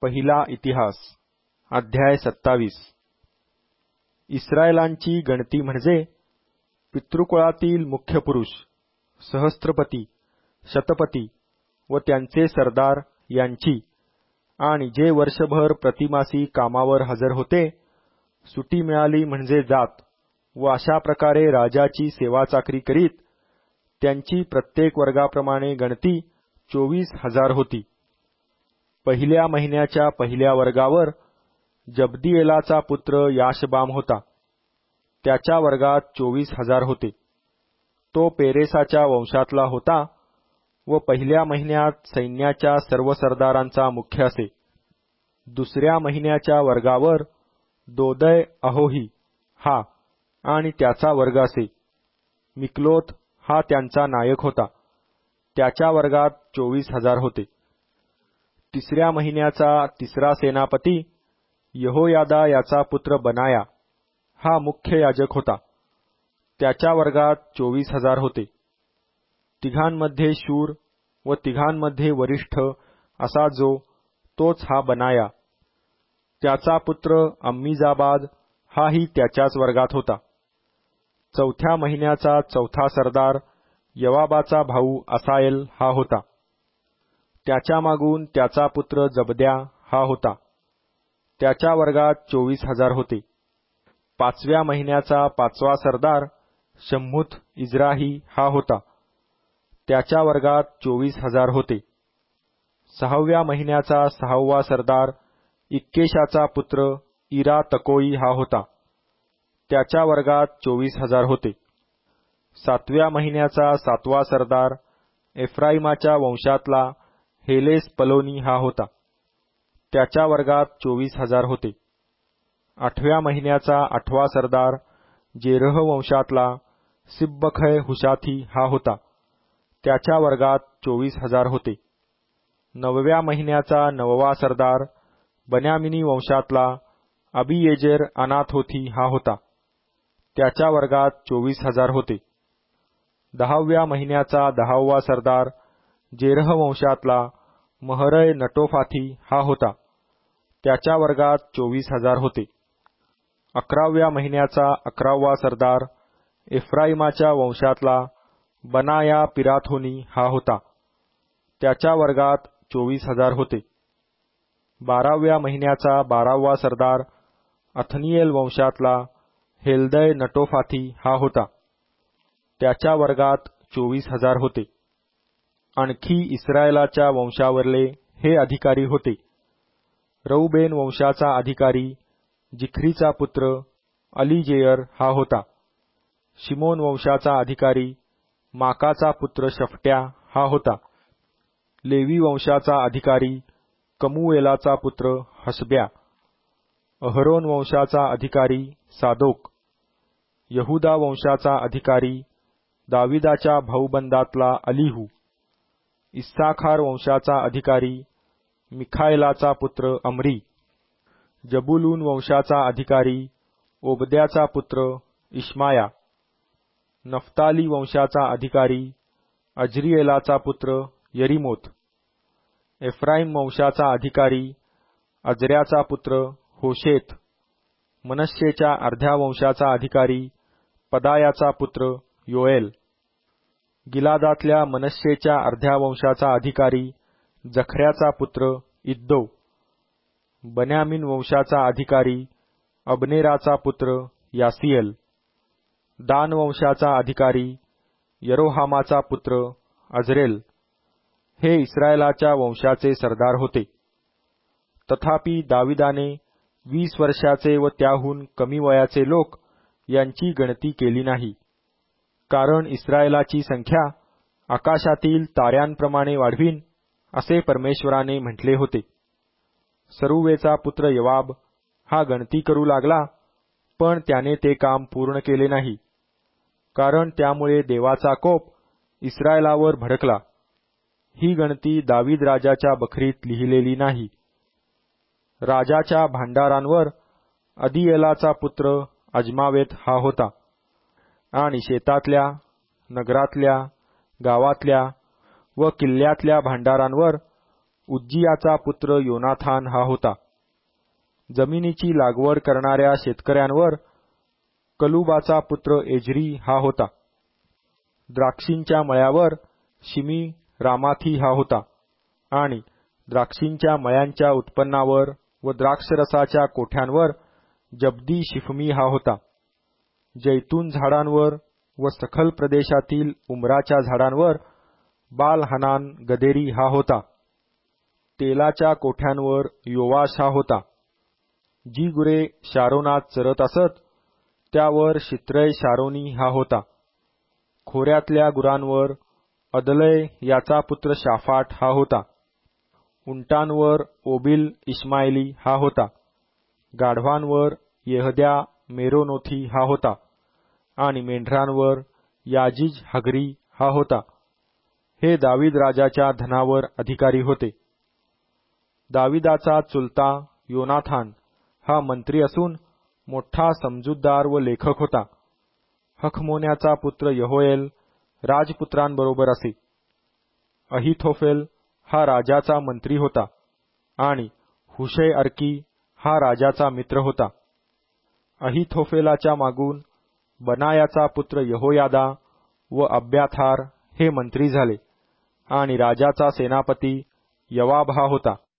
पहिला इतिहास अध्याय 27 इस्रायलांची गणती म्हणजे पितृकुळातील मुख्य पुरुष, सहस्त्रपती, शतपती व त्यांचे सरदार यांची आणि जे वर्षभर प्रतिमासी कामावर हजर होते, सुटी मिळाली म्हणजे जात व अशा प्रकारे राजाची सेवा चाकरी करीत त्यांची प्रत्येक वर्गाप्रमाणे गणती 24,000 होती. पहिल्या महिन्याच्या पहिल्या वर्गावर जब्दिएलाचा पुत्र याशबाम होता. त्याच्या वर्गात 24,000 होते. तो पेरेसाच्या वंशातला होता व पहिल्या महिन्यात सैन्याच्या सर्व सरदारांचा मुख्य असे. दुसऱ्या महिन्याच्या वर्गावर दोदय अहोही हा आणि त्याचा वर्ग असे. मिक्लोथ हा त्यांचा नायक होता. त्याच्या वर्गात 24,000 होते. तिसऱ्या महिन्याचा तिसरा सेनापती यहोयादा याचा पुत्र बनाया हा मुख्य याजक होता. त्याच्या वर्गात 24,000 होते. तिघांमध्ये शूर व तिघांमध्ये वरिष्ठ असा जो तोच हा बनाया. त्याचा पुत्र अम्मीजाबाद हाही त्याच्याच वर्गात होता. चौथ्या महिन्याचा चौथा सरदार यवाबाचा भाऊ असायेल हा होता. त्याच्या मागून त्याचा पुत्र जबद्या हा होता. त्याच्या वर्गात 24,000 होते. पाचव्या महिन्याचा पाचवा सरदार शम्हुत इज्राही हा होता. त्याच्या वर्गात 24,000 होते. सहाव्या महिन्याचा सहावा सरदार इक्केशाचा पुत्र इरा तकोई हा होता. त्याच्या वर्गात 24,000 होते. सातव्या महिन्याचा सातवा सरदार एफ्राईमाच्या वंशातला हेलेस पलोनी हा होता. त्याच्या वर्गात 24,000 होते. आठव्या महिन्याचा आठवा सरदार जेरह वंशातला सिब्बखय हुशाथी हा होता. त्याच्या वर्गात 24,000 होते. नवव्या महिन्याचा नववा सरदार बन्यामिनी वंशातला अबियेजेर अनाथोथी हा होता. त्याच्या वर्गात 24,000 होते. दहाव्या महिन्याचा दहावा सरदार जेरह वंशातला महरय नटोफाथी हा होता. त्याच्या वर्गात 24,000 होते. अकराव्या महिन्याचा अकरावा सरदार एफ्राईमाच्या वंशातला बनाया पिराथोनी हा होता. त्याच्या वर्गात 24,000 होते. बाराव्या महिन्याचा बारावा सरदार अथनिएल वंशातला हेल्दय नटोफाथी हा होता. त्याच्या वर्गात 24,000 होते. आणखी इस्रायलाच्या वंशावरले हे अधिकारी होते. रौबेन वंशाचा अधिकारी जिख्रीचा पुत्र अलीजेयर हा होता. शिमोन वंशाचा अधिकारी माकाचा पुत्र शफ्ट्या हा होता. लेवी वंशाचा अधिकारी कमुएलाचा पुत्र हसब्या. अहरोन वंशाचा अधिकारी सादोक. यहुदा वंशाचा अधिकारी दाविदाच्या भाऊबंदातला अलीहू. इस्साखार वंशाचा अधिकारी मिखाएलाचा पुत्र अमरी. जबुलून वंशाचा अधिकारी ओबद्याचा पुत्र इश्माया. नफ्ताली वंशाचा अधिकारी अज्रिएलाचा पुत्र यरीमोत. एफ्राईम वंशाचा अधिकारी अजऱ्याचा पुत्र होशेत. मनश्शेच्या अर्ध्या वंशाचा अधिकारी पदायाचा पुत्र योएल. गिलादातल्या मनश्शेच्या अर्ध्या वंशाचा अधिकारी जखऱ्याचा पुत्र इद्दो. बन्यामीन वंशाचा अधिकारी अबनेराचा पुत्र यासिएल. दान वंशाचा अधिकारी यरोहामाचा पुत्र अजरेल. हे इस्रायलाच्या वंशाचे सरदार होते. तथापि दाविदाने 20 वर्षाचे व त्याहून कमी वयाचे लोक यांची गणती केली नाही, कारण इस्रायलाची संख्या आकाशातील ताऱ्यांप्रमाणे वाढवीन असे परमेश्वराने म्हटले होते. सरुवेचा पुत्र यवाब हा गणती करू लागला, पण त्याने ते काम पूर्ण केले नाही, कारण त्यामुळे देवाचा कोप इस्रायलावर भडकला. ही गणती दावीद राजाच्या बखरीत लिहिलेली नाही. राजाच्या भांडारांवर अदिएलाचा पुत्र अजमावेत हा होता. आणि शेतातल्या, नगरातल्या, गावातल्या व किल्ल्यातल्या भांडारांवर उज्जियाचा पुत्र योनाथान हा होता. जमिनीची लागवड करणाऱ्या शेतकऱ्यांवर कलुबाचा पुत्र एजरी हा होता. द्राक्षींच्या मळ्यावर शिमी रामाथी हा होता आणि द्राक्षींच्या मळ्यांच्या उत्पन्नावर व द्राक्षरसाच्या कोठ्यांवर जब्दी शिफमी हा होता. जैतून झाडांवर व सखल प्रदेशातील उमराच्या झाडांवर बाल-हनान गदेरी हा होता. तेलाच्या कोठ्यांवर योवाश हा होता. जी गुरे शारोनात चरत असत त्यावर शित्रय शारोनी हा होता. खोऱ्यातल्या गुरांवर अदलय याचा पुत्र शाफाट हा होता. उंटांवर ओबिल इश्माएली हा होता. गाढवांवर येहद्या मेरोनोथी हा होता आणि मेंढरांवर याजिज हगरी हा होता. हे दावीद राजाच्या धनावर अधिकारी होते. दाविदाचा चुलता योनाथान हा मंत्री असून मोठा समजूतदार व लेखक होता. हखमोन्याचा पुत्र यहोएल राजपुत्रांबरोबर असे. अहिथोफेल हा राजाचा मंत्री होता आणि हुशै अर्की हा राजाचा मित्र होता. अहिथोफेलाच्या मागून बनायाचा पुत्र यहोयादा व अब्याथार हे मंत्री झाले आणि राजाचा सेनापती यवाब हा होता.